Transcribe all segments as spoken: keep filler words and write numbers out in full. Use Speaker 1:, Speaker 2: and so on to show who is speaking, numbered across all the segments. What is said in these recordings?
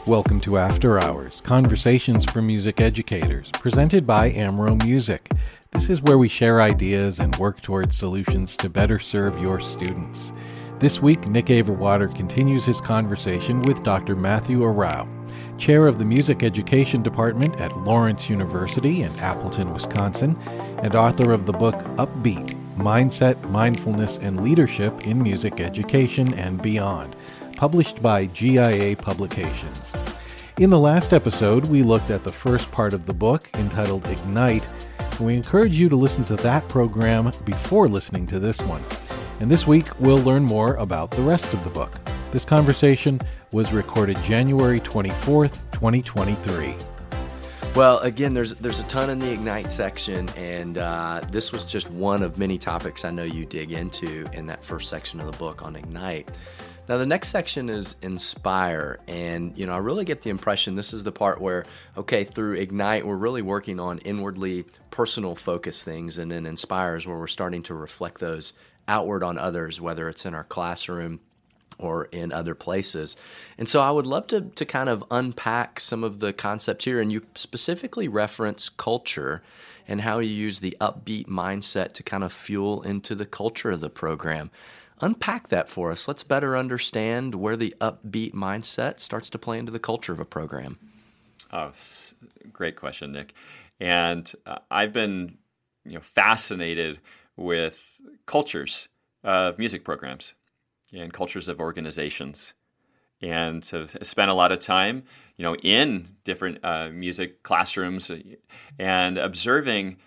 Speaker 1: Welcome to After Hours, Conversations for Music Educators, presented by Amro Music. This is where we share ideas and work towards solutions to better serve your students. This week, Nick Averwater continues his conversation with Doctor Matthew Arau, chair of the Music Education Department at Lawrence University in Appleton, Wisconsin, and author of the book Upbeat, Mindset, Mindfulness, and Leadership in Music Education and Beyond, published by G I A Publications. In the last episode, we looked at the first part of the book, entitled Ignite, and we encourage you to listen to that program before listening to this one. And this week, we'll learn more about the rest of the book. This conversation was recorded January twenty-fourth, twenty twenty-three.
Speaker 2: Well, again, there's there's a ton in the Ignite section, and uh, this was just one of many topics I know you dig into in that first section of the book on Ignite. Now, the next section is Inspire, and, you know, I really get the impression this is the part where, okay, through Ignite, we're really working on inwardly personal focus things, and then Inspire is where we're starting to reflect those outward on others, whether it's in our classroom or in other places. And so I would love to to kind of unpack some of the concepts here, and you specifically reference culture and how you use the upbeat mindset to kind of fuel into the culture of the program. Unpack that for us. Let's better understand where the upbeat mindset starts to play into the culture of a program.
Speaker 3: Oh, great question, Nick. And uh, I've been, you know, fascinated with cultures of music programs and cultures of organizations, and so I spent a lot of time, you know, in different uh, music classrooms and observing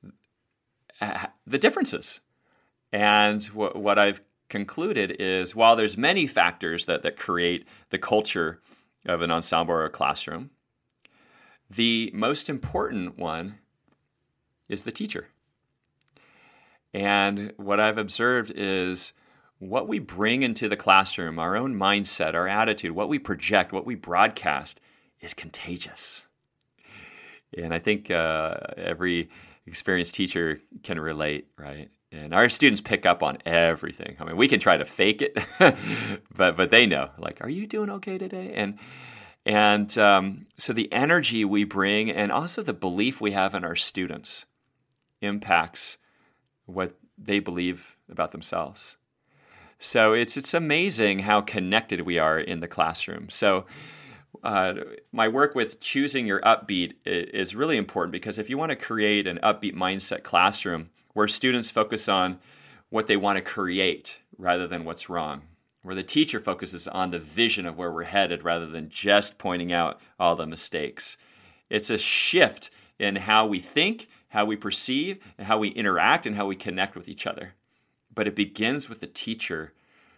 Speaker 3: uh, the differences. And wh- what I've concluded is, while there's many factors that, that create the culture of an ensemble or a classroom, the most important one is the teacher. And what I've observed is what we bring into the classroom, our own mindset, our attitude, what we project, what we broadcast is contagious. And I think uh, every experienced teacher can relate, right? And our students pick up on everything. I mean, we can try to fake it, but but they know, like, are you doing okay today? And and um, so the energy we bring and also the belief we have in our students impacts what they believe about themselves. So it's it's amazing how connected we are in the classroom. So uh, my work with choosing your upbeat is really important, because if you want to create an upbeat mindset classroom where students focus on what they want to create rather than what's wrong, where the teacher focuses on the vision of where we're headed rather than just pointing out all the mistakes. It's a shift in how we think, how we perceive, and how we interact, and how we connect with each other. But it begins with the teacher,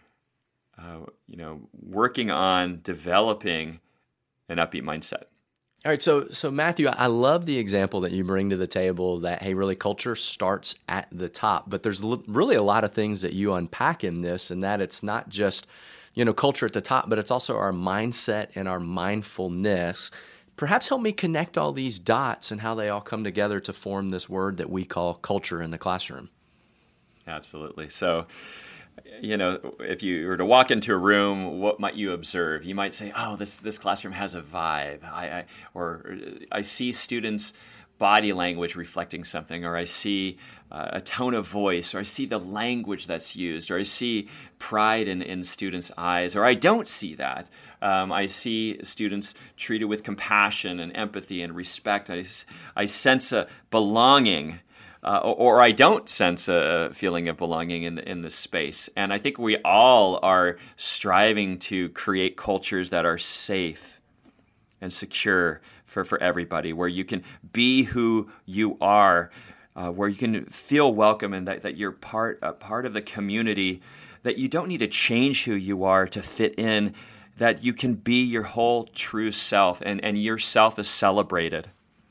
Speaker 3: uh, you know, working on developing an upbeat mindset.
Speaker 2: All right, so so Matthew, I love the example that you bring to the table that, hey, really culture starts at the top, but there's l- really a lot of things that you unpack in this, and that it's not just, you know, culture at the top, but it's also our mindset and our mindfulness. Perhaps help me connect all these dots and how they all come together to form this word that we call culture in the classroom.
Speaker 3: Absolutely. So, you know, if you were to walk into a room, what might you observe? You might say, "Oh, this this classroom has a vibe," I, I or I see students' body language reflecting something, or I see uh, a tone of voice, or I see the language that's used, or I see pride in, in students' eyes, or I don't see that. Um, I see students treated with compassion and empathy and respect. I, I sense a belonging. Uh, or, or I don't sense a feeling of belonging in the, in this space. And I think we all are striving to create cultures that are safe and secure for, for everybody, where you can be who you are, uh, where you can feel welcome, and that, that you're part, a part of the community, that you don't need to change who you are to fit in, that you can be your whole true self, and, and yourself is celebrated.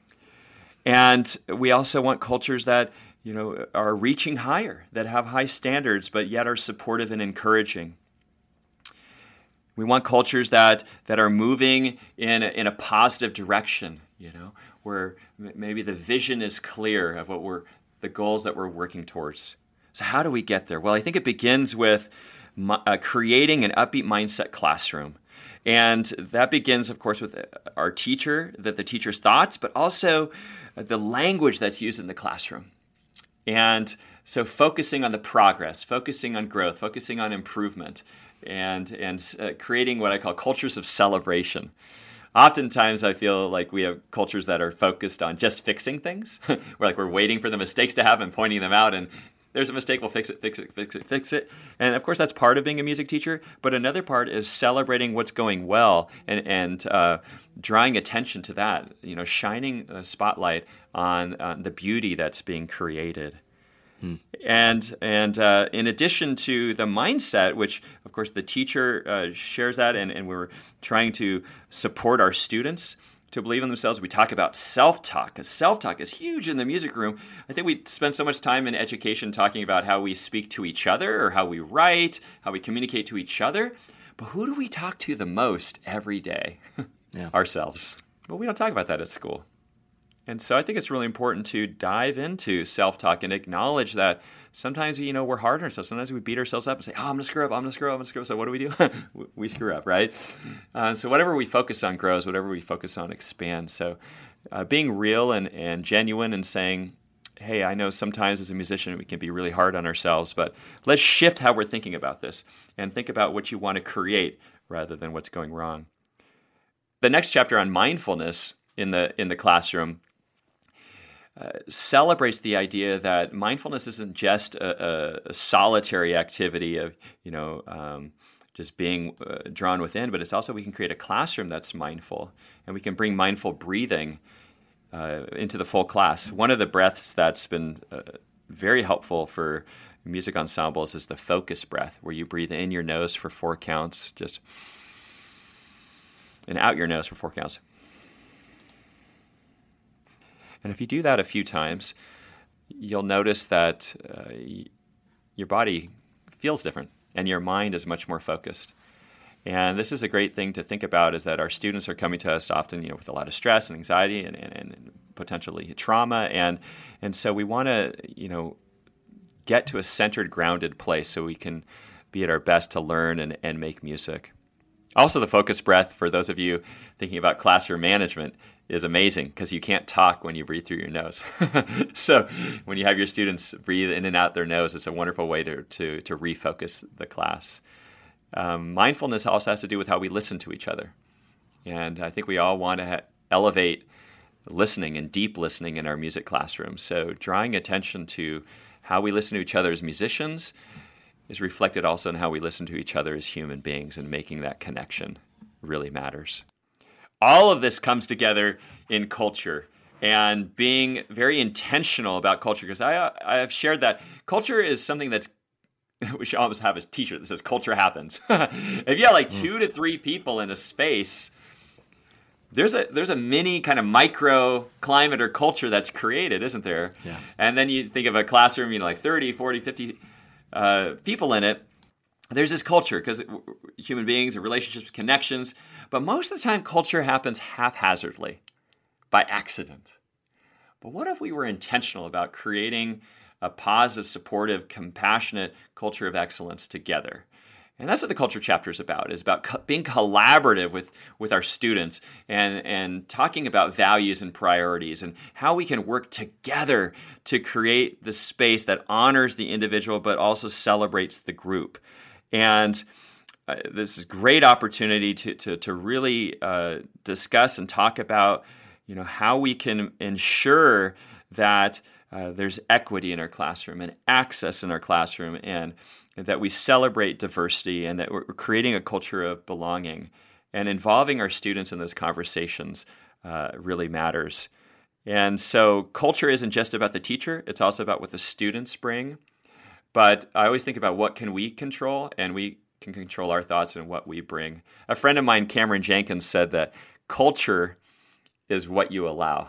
Speaker 3: And we also want cultures that, you know, are reaching higher, that have high standards, but yet are supportive and encouraging. We want cultures that that are moving in a, in a positive direction, you know, where maybe the vision is clear of what we're, the goals that we're working towards. So how do we get there? Well, I think it begins with uh, creating an upbeat mindset classroom. And that begins, of course, with our teacher, that the teacher's thoughts, but also the language that's used in the classroom. And so focusing on the progress, focusing on growth, focusing on improvement, and, and uh, creating what I call cultures of celebration. Oftentimes, I feel like we have cultures that are focused on just fixing things. We're like we're waiting for the mistakes to happen, pointing them out, and there's a mistake, we'll fix it, fix it, fix it, fix it. And of course, that's part of being a music teacher. But another part is celebrating what's going well and and uh, drawing attention to that. You know, shining a spotlight on, on the beauty that's being created. Hmm. And and uh, in addition to the mindset, which of course the teacher uh, shares that, and, and we're trying to support our students to believe in themselves. We talk about self-talk, because self-talk is huge in the music room. I think we spend so much time in education talking about how we speak to each other, or how we write, how we communicate to each other. But who do we talk to the most every day? Yeah. Ourselves. But we don't talk about that at school. And so I think it's really important to dive into self-talk and acknowledge that sometimes, you know, we're hard on ourselves. Sometimes we beat ourselves up and say, oh, I'm going to screw up, I'm going to screw up, I'm going to screw up. So what do we do? We screw up, right? Uh, so whatever we focus on grows, whatever we focus on expands. So uh, being real and, and genuine and saying, hey, I know sometimes as a musician we can be really hard on ourselves, but let's shift how we're thinking about this and think about what you want to create rather than what's going wrong. The next chapter on mindfulness in the in the classroom Uh, celebrates the idea that mindfulness isn't just a, a, a solitary activity of, you know, um, just being uh, drawn within, but it's also we can create a classroom that's mindful, and we can bring mindful breathing uh, into the full class. One of the breaths that's been uh, very helpful for music ensembles is the focus breath, where you breathe in your nose for four counts, just, and out your nose for four counts. And if you do that a few times, you'll notice that uh, y- your body feels different and your mind is much more focused. And this is a great thing to think about, is that our students are coming to us often, you know, with a lot of stress and anxiety and, and, and potentially trauma. And, and so we want to, you know, get to a centered, grounded place so we can be at our best to learn and, and make music. Also, the focus breath, for those of you thinking about classroom management, is amazing because you can't talk when you breathe through your nose. So when you have your students breathe in and out their nose, it's a wonderful way to to, to refocus the class. Um, mindfulness also has to do with how we listen to each other. And I think we all want to ha- elevate listening and deep listening in our music classrooms. So drawing attention to how we listen to each other as musicians is reflected also in how we listen to each other as human beings, and making that connection really matters. All of this comes together in culture and being very intentional about culture, because I I have shared that culture is something that's, we should almost have a t-shirt that says culture happens. If you have like two to three people in a space, there's a there's a mini kind of micro climate or culture that's created, isn't there? Yeah. And then you think of a classroom, you know, like thirty, forty, fifty uh, people in it. There's this culture because human beings and relationships, connections, but most of the time culture happens haphazardly, by accident. But what if we were intentional about creating a positive, supportive, compassionate culture of excellence together? And that's what the culture chapter is about. It's about co- being collaborative with, with our students and, and talking about values and priorities and how we can work together to create the space that honors the individual but also celebrates the group. And uh, this is a great opportunity to to, to really uh, discuss and talk about, you know, how we can ensure that uh, there's equity in our classroom and access in our classroom, and that we celebrate diversity, and that we're creating a culture of belonging. And involving our students in those conversations uh, really matters. And so culture isn't just about the teacher, it's also about what the students bring. But I always think about what can we control, and we can control our thoughts and what we bring. A friend of mine, Cameron Jenkins, said that culture is what you allow.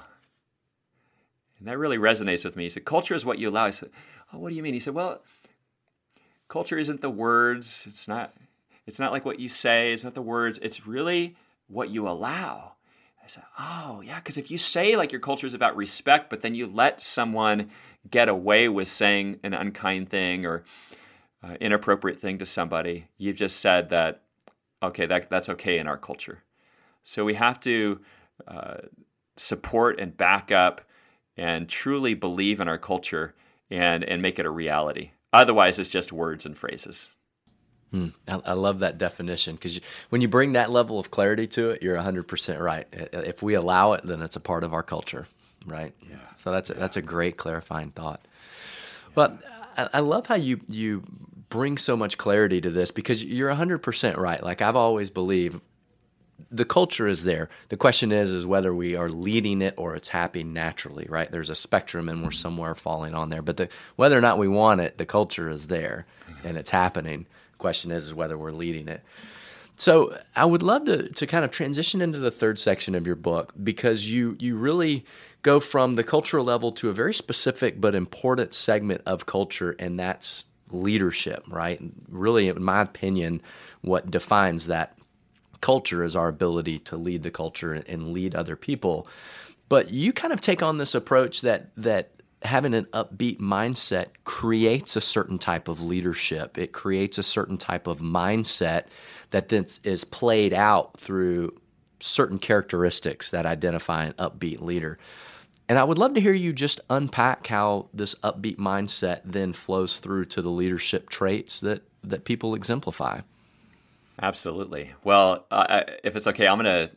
Speaker 3: And that really resonates with me. He said, culture is what you allow. I said, oh, what do you mean? He said, well, culture isn't the words. It's not, it's not like what you say. It's not the words. It's really what you allow. I said, oh, yeah, because if you say like your culture is about respect, but then you let someone get away with saying an unkind thing or uh, inappropriate thing to somebody, you've just said that okay, that that's okay in our culture. So we have to uh, support and back up and truly believe in our culture and, and make it a reality. Otherwise, it's just words and phrases.
Speaker 2: Hmm. I, I love that definition, because when you bring that level of clarity to it, you're one hundred percent right. If we allow it, then it's a part of our culture, right?
Speaker 3: Yeah.
Speaker 2: So that's a, that's a great clarifying thought. But I, I love how you you bring so much clarity to this, because you're one hundred percent right. Like I've always believed, the culture is there. The question is, is whether we are leading it or it's happening naturally, right? There's a spectrum and we're somewhere falling on there. But the, whether or not we want it, the culture is there and it's happening. Question is, is whether we're leading it. So I would love to to kind of transition into the third section of your book, because you you really go from the cultural level to a very specific but important segment of culture, and that's leadership, right? Really, in my opinion, what defines that culture is our ability to lead the culture and lead other people. But you kind of take on this approach that that having an upbeat mindset creates a certain type of leadership. It creates a certain type of mindset that then is played out through certain characteristics that identify an upbeat leader. And I would love to hear you just unpack how this upbeat mindset then flows through to the leadership traits that, that people exemplify.
Speaker 3: Absolutely. Well, uh, if it's okay, I'm going to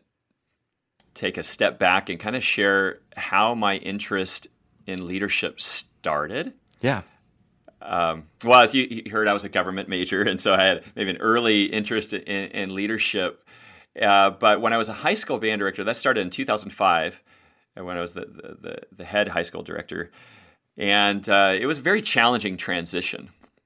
Speaker 3: take a step back and kind of share how my interest in leadership started.
Speaker 2: Yeah.
Speaker 3: Um, well, as you, you heard, I was a government major, and so I had maybe an early interest in, in leadership. Uh, but when I was a high school band director, that started in two thousand five, when I was the, the, the, the head high school director. And uh, it was a very challenging transition.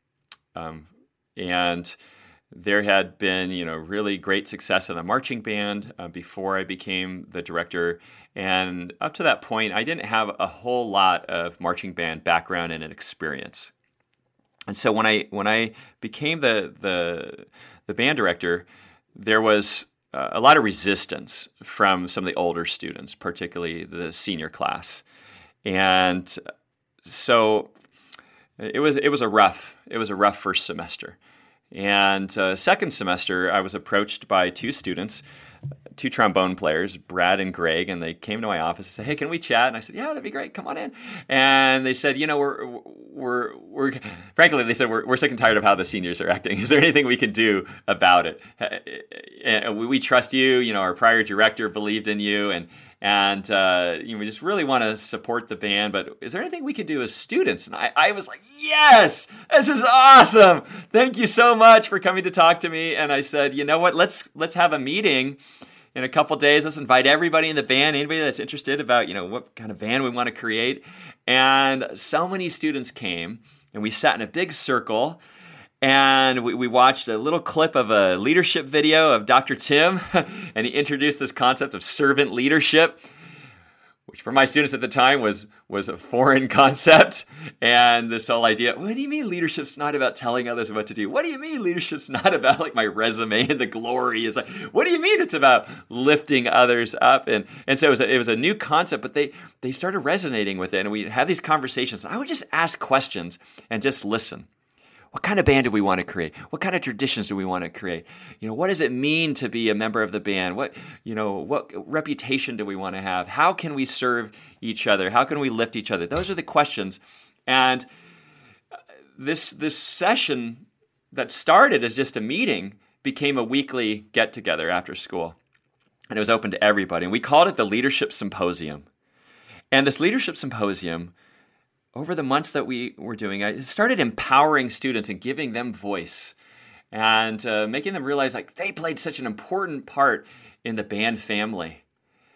Speaker 3: Um, and there had been, you know, really great success in the marching band uh, before I became the director. And up to that point, I didn't have a whole lot of marching band background and experience. And so when I when I became the the, the band director, there was uh, a lot of resistance from some of the older students, particularly the senior class. And so it was it was a rough it was a rough first semester. And uh, second semester, I was approached by two students, two trombone players, Brad and Greg, and they came to my office and said, "Hey, can we chat?" And I said, "Yeah, that'd be great. Come on in." And they said, "You know, we're we're we're frankly," they said, "we're we're sick and tired of how the seniors are acting. Is there anything we can do about it? And we, we trust you. You know, our prior director believed in you, and and uh, you know, we just really want to support the band. But is there anything we can do as students?" And I, I was like, "Yes, this is awesome. Thank you so much for coming to talk to me." And I said, "You know what? Let's let's have a meeting in a couple days. Let's invite everybody in the band, anybody that's interested about, you know, what kind of band we want to create." And so many students came, and we sat in a big circle, and we, we watched a little clip of a leadership video of Doctor Tim, and he introduced this concept of servant leadership, which for my students at the time was was a foreign concept. And this whole idea, what do you mean leadership's not about telling others what to do? What do you mean leadership's not about like my resume and the glory? Is like, what do you mean it's about lifting others up? And and so it was a, it was a new concept, but they they started resonating with it, and we had these conversations. I would just ask questions and just listen. What kind of band do we want to create? What kind of traditions do we want to create? You know, what does it mean to be a member of the band? What, you know, what reputation do we want to have? How can we serve each other? How can we lift each other? Those are the questions. And this this session that started as just a meeting became a weekly get-together after school. And it was open to everybody. And we called it the Leadership Symposium. And this Leadership Symposium, over the months that we were doing, I started empowering students and giving them voice and uh, making them realize like they played such an important part in the band family.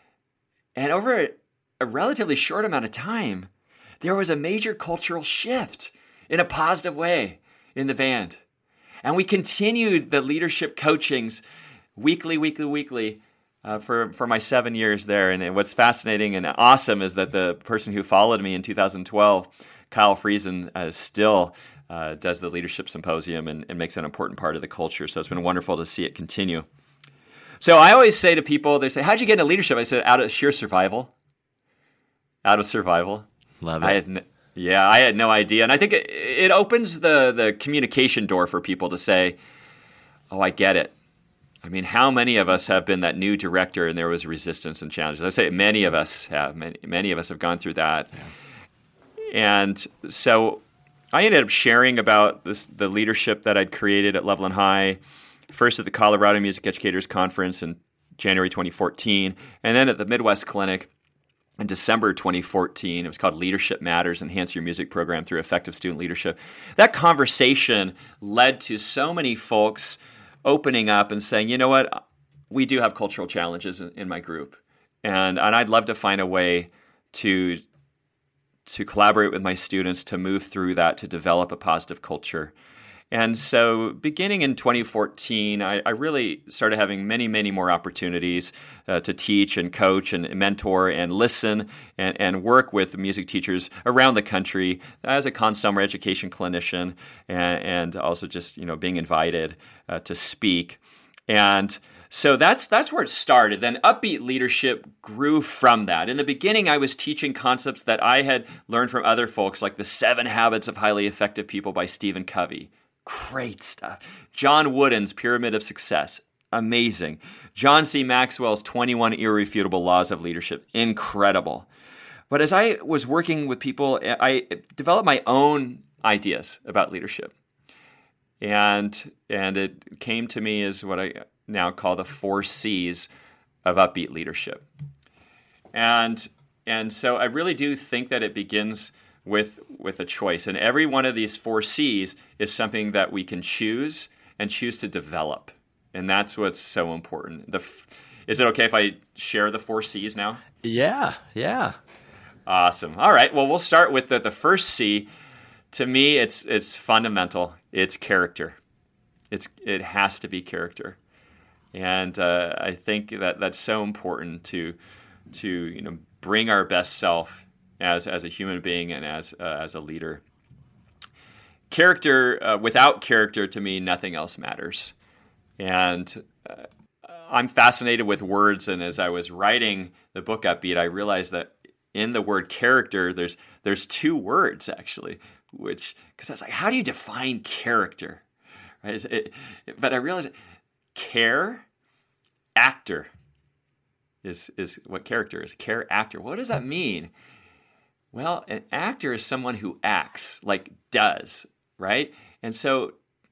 Speaker 3: And over a, a relatively short amount of time, there was a major cultural shift in a positive way in the band. And we continued the leadership coachings weekly, weekly, weekly, Uh, for, for my seven years there. And what's fascinating and awesome is that the person who followed me in two thousand twelve, Kyle Friesen, uh, still uh, does the Leadership Symposium and, and makes it an important part of the culture. So it's been wonderful to see it continue. So I always say to people, they say, "How'd you get into leadership?" I said, out of sheer survival. Out of survival.
Speaker 2: Love it.
Speaker 3: I had no, yeah, I had no idea. And I think it, it opens the, the communication door for people to say, "Oh, I get it. I mean, how many of us have been that new director and there was resistance and challenges? I say many of us have. Many, many of us have gone through that. Yeah. And so I ended up sharing about this, the leadership that I'd created at Loveland High, first at the Colorado Music Educators Conference in January twenty fourteen, and then at the Midwest Clinic in December twenty fourteen. It was called Leadership Matters, Enhance Your Music Program Through Effective Student Leadership. That conversation led to so many folks opening up and saying, you know what, we do have cultural challenges in, in my group, and, and I'd love to find a way to to collaborate with my students to move through that, to develop a positive culture. And so beginning in twenty fourteen, I, I really started having many, many more opportunities uh, to teach and coach and mentor and listen and, and work with music teachers around the country as a con-summer education clinician, and, and also just, you know, being invited uh, to speak. And so that's that's where it started. Then Upbeat Leadership grew from that. In the beginning, I was teaching concepts that I had learned from other folks, like the Seven Habits of Highly Effective People by Stephen Covey. Great stuff. John Wooden's Pyramid of Success. Amazing. John C. Maxwell's twenty-one Irrefutable Laws of Leadership. Incredible. But as I was working with people, I developed my own ideas about leadership. And, and it came to me as what I now call the four C's of Upbeat Leadership. And and so I really do think that it begins with with a choice. And every one of these four C's is something that we can choose and choose to develop. And that's what's so important. The Is it okay if I share the four C's now?
Speaker 2: Yeah, yeah.
Speaker 3: Awesome. All right. Well, we'll start with the, the first C. To me, it's it's fundamental. It's character. It's It has to be character. And uh, I think that that's so important to to you know bring our best self as as a human being and as uh, as a leader. Character, uh, without character, to me, nothing else matters. And uh, I'm fascinated with words. And as I was writing the book Upbeat, I realized that in the word character, there's there's two words actually. Which because I was like, how do you define character? Right? It, but I realized. Care actor is is what character is. Care actor. What does that mean? Well, an actor is someone who acts, like does, right? And so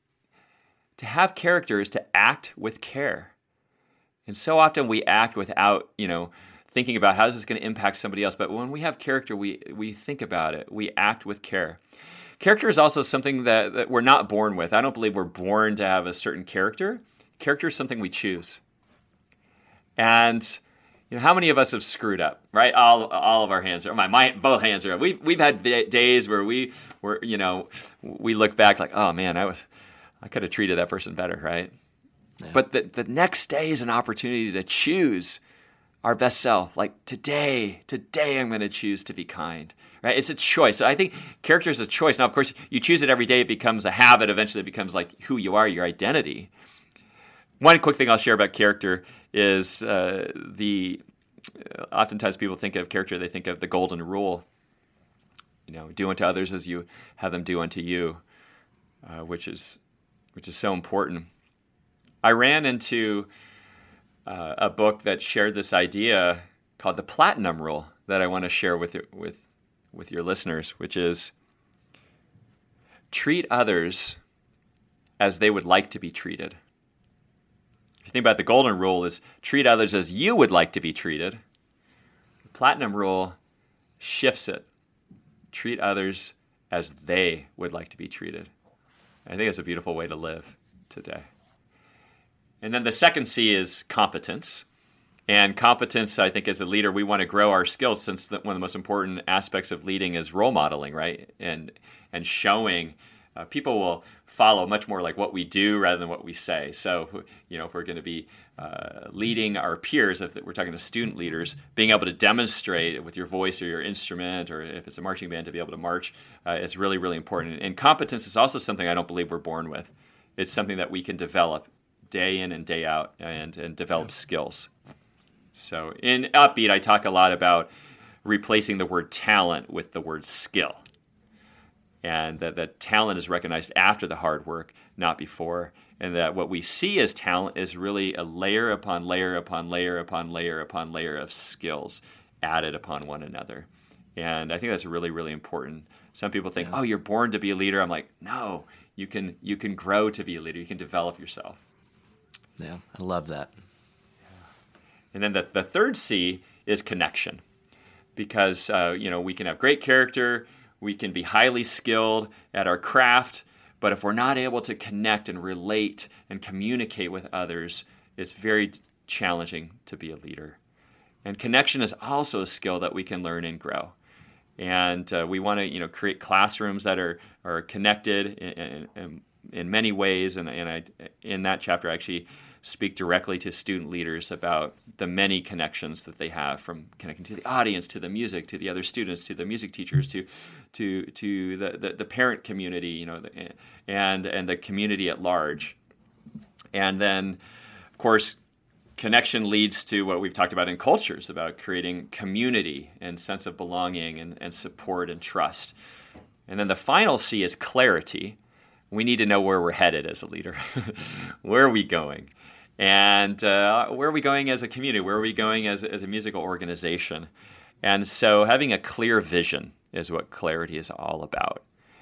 Speaker 3: to have character is to act with care. And so often we act without, you know, thinking about how is this going to impact somebody else. But when we have character, we we think about it. We act with care. Character is also something that, that we're not born with. I don't believe we're born to have a certain character. Character is something we choose. And you know, how many of us have screwed up, right? All all of our hands are, my, my both hands are up. We've, we've had days where we were, you know, we look back like, oh man, I was, I could have treated that person better, right? Yeah. But the, the next day is an opportunity to choose our best self. Like today, today I'm going to choose to be kind, right? It's a choice. So I think character is a choice. Now, of course, you choose it every day. It becomes a habit. Eventually it becomes like who you are, your identity. One quick thing I'll share about character is uh, the, uh, oftentimes people think of character, they think of the golden rule. You know, do unto others as you have them do unto you, uh, which is which is so important. I ran into uh, a book that shared this idea called the Platinum Rule that I want to share with with with your listeners, which is treat others as they would like to be treated. If you think about the golden rule is treat others as you would like to be treated. The platinum rule shifts it. Treat others as they would like to be treated. I think it's a beautiful way to live today. And then the second C is competence. And competence, I think as a leader, we want to grow our skills since the, one of the most important aspects of leading is role modeling, right? And and showing. Uh, people will follow much more like what we do rather than what we say. So, you know, if we're going to be uh, leading our peers, if we're talking to student leaders, being able to demonstrate with your voice or your instrument, or if it's a marching band, to be able to march, uh, is really, really important. And competence is also something I don't believe we're born with. It's something that we can develop day in and day out and, and develop skills. So in Upbeat, I talk a lot about replacing the word talent with the word skill. and that, that talent is recognized after the hard work, not before, and that what we see as talent is really a layer upon layer upon layer upon layer upon layer of skills added upon one another. And I think that's really, really important. Some people think, yeah. oh, you're born to be a leader. I'm like, no, you can you can grow to be a leader. You can develop yourself.
Speaker 2: Yeah, I love that.
Speaker 3: And then the, the third C is connection. Because, uh, you know, we can have great character, we can be highly skilled at our craft, but if we're not able to connect and relate and communicate with others, it's very challenging to be a leader. And connection is also a skill that we can learn and grow. And uh, we want to, you know, create classrooms that are are connected in, in, in many ways. And, and I, in that chapter, I actually speak directly to student leaders about the many connections that they have, from connecting to the audience, to the music, to the other students, to the music teachers, to to to the, the, the parent community, you know, the, and and the community at large. And then, of course, connection leads to what we've talked about in cultures, about creating community and sense of belonging and, and support and trust. And then the final C is clarity. We need to know where we're headed as a leader. Where are we going? And uh, where are we going as a community? Where are we going as, as a musical organization? And so having a clear vision is what clarity is all about.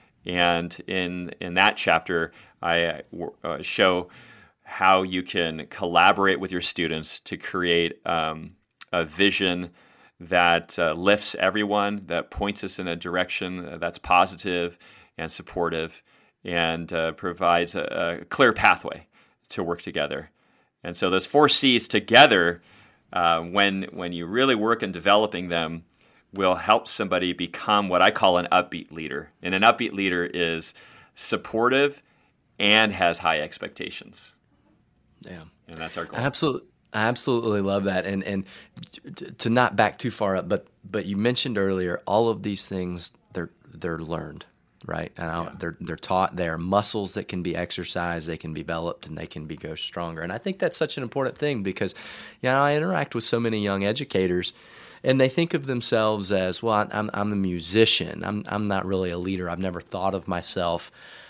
Speaker 3: And in in that chapter, I uh, show how you can collaborate with your students to create um, a vision that uh, lifts everyone, that points us in a direction that's positive and supportive, and uh, provides a, a clear pathway to work together. And so those four C's together, uh, when when you really work in developing them, will help somebody become what I call an upbeat leader. And an upbeat leader is supportive and has high expectations.
Speaker 2: Yeah,
Speaker 3: and that's our goal.
Speaker 2: Absolutely, I absolutely love that. And and to not back too far up, but but you mentioned earlier, all of these things they're they're learned. Right, and yeah. they're they're taught. They are muscles that can be exercised, they can be developed, and they can be go stronger. And I think that's such an important thing because, you know, I interact with so many young educators, and they think of themselves as, well, I'm I'm the musician. I'm I'm not really a leader. I've never thought of myself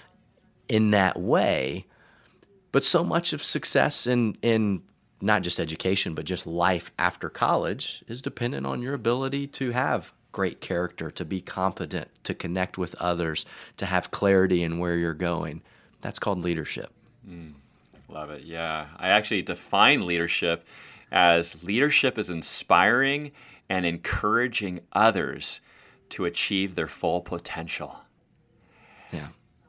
Speaker 2: in that way. But so much of success in in not just education, but just life after college is dependent on your ability to have great character, to be competent, to connect with others, to have clarity in where you're going. That's called leadership.
Speaker 3: Mm, love it. Yeah. I actually define leadership as leadership is inspiring and encouraging others to achieve their full potential.
Speaker 2: Yeah.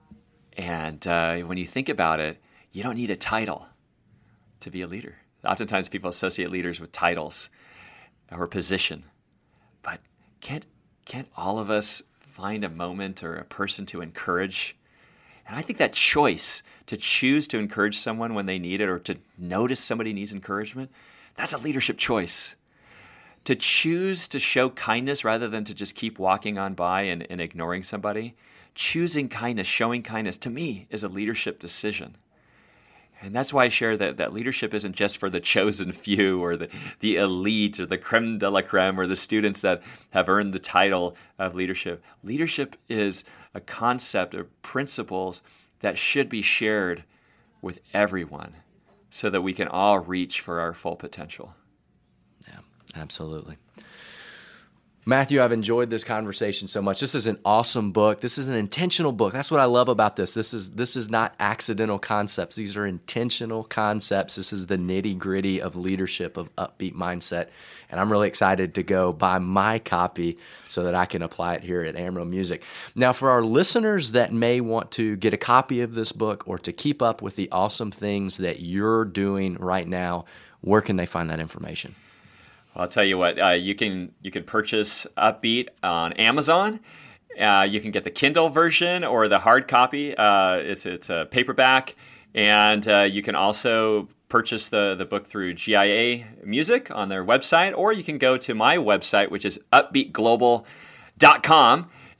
Speaker 3: And uh, when you think about it, you don't need a title to be a leader. Oftentimes people associate leaders with titles or position. But Can't can't all of us find a moment or a person to encourage? And I think that choice to choose to encourage someone when they need it, or to notice somebody needs encouragement, that's a leadership choice. To choose to show kindness rather than to just keep walking on by and, and ignoring somebody, choosing kindness, showing kindness, to me is a leadership decision. And that's why I share that, that leadership isn't just for the chosen few or the, the elite or the creme de la creme or the students that have earned the title of leadership. Leadership is a concept of principles that should be shared with everyone so that we can all reach for our full potential.
Speaker 2: Yeah, absolutely. Matthew, I've enjoyed this conversation so much. This is an awesome book. This is an intentional book. That's what I love about this. This is this is not accidental concepts. These are intentional concepts. This is the nitty-gritty of leadership, of upbeat mindset. And I'm really excited to go buy my copy so that I can apply it here at Amro Music. Now, for our listeners that may want to get a copy of this book or to keep up with the awesome things that you're doing right now, where can they find that information?
Speaker 3: I'll tell you what, uh, you can you can purchase Upbeat on Amazon. Uh, you can get the Kindle version or the hard copy. Uh, it's it's a paperback, and uh, you can also purchase the, the book through G I A Music on their website, or you can go to my website, which is upbeat global dot com,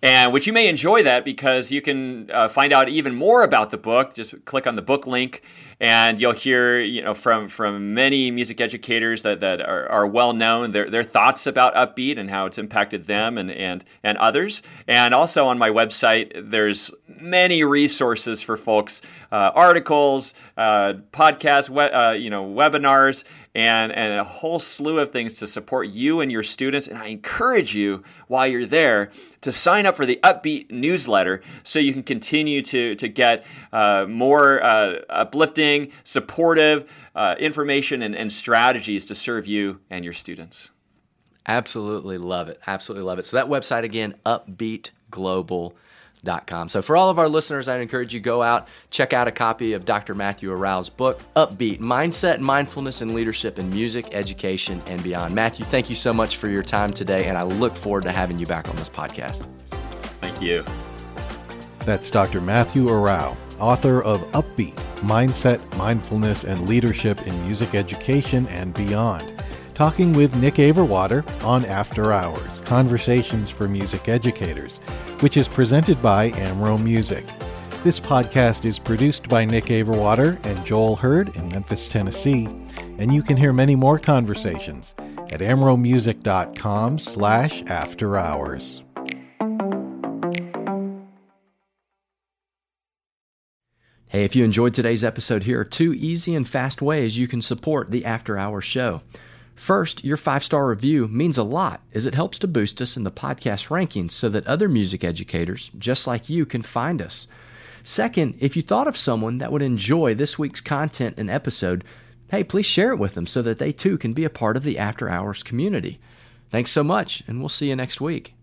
Speaker 3: and which you may enjoy that because you can uh, find out even more about the book. Just click on the book link, and you'll hear, you know, from from many music educators that, that are, are well known, their their thoughts about Upbeat and how it's impacted them and and and others. And also on my website, there's many resources for folks, uh, articles, uh, podcasts, we, uh, you know, webinars, and and a whole slew of things to support you and your students. And I encourage you, while you're there, to sign up for the Upbeat newsletter so you can continue to to get uh, more uh, uplifting, supportive uh, information and, and strategies to serve you and your students.
Speaker 2: Absolutely love it. Absolutely love it. So that website again, upbeat global dot com. So for all of our listeners, I'd encourage you to go out, check out a copy of Doctor Matthew Arau's book, Upbeat, Mindset, Mindfulness, and Leadership in Music, Education, and Beyond. Matthew, thank you so much for your time today, and I look forward to having you back on this podcast.
Speaker 3: Thank you.
Speaker 1: That's Doctor Matthew Arau, author of Upbeat, Mindset, Mindfulness, and Leadership in Music Education and Beyond, talking with Nick Averwater on After Hours, Conversations for Music Educators, which is presented by Amro Music. This podcast is produced by Nick Averwater and Joel Hurd in Memphis, Tennessee, and you can hear many more conversations at amromusic.com slash after hours.
Speaker 2: Hey, if you enjoyed today's episode, here are two easy and fast ways you can support the After Hours show. First, your five-star review means a lot as it helps to boost us in the podcast rankings so that other music educators just like you can find us. Second, if you thought of someone that would enjoy this week's content and episode, hey, please share it with them so that they too can be a part of the After Hours community. Thanks so much, and we'll see you next week.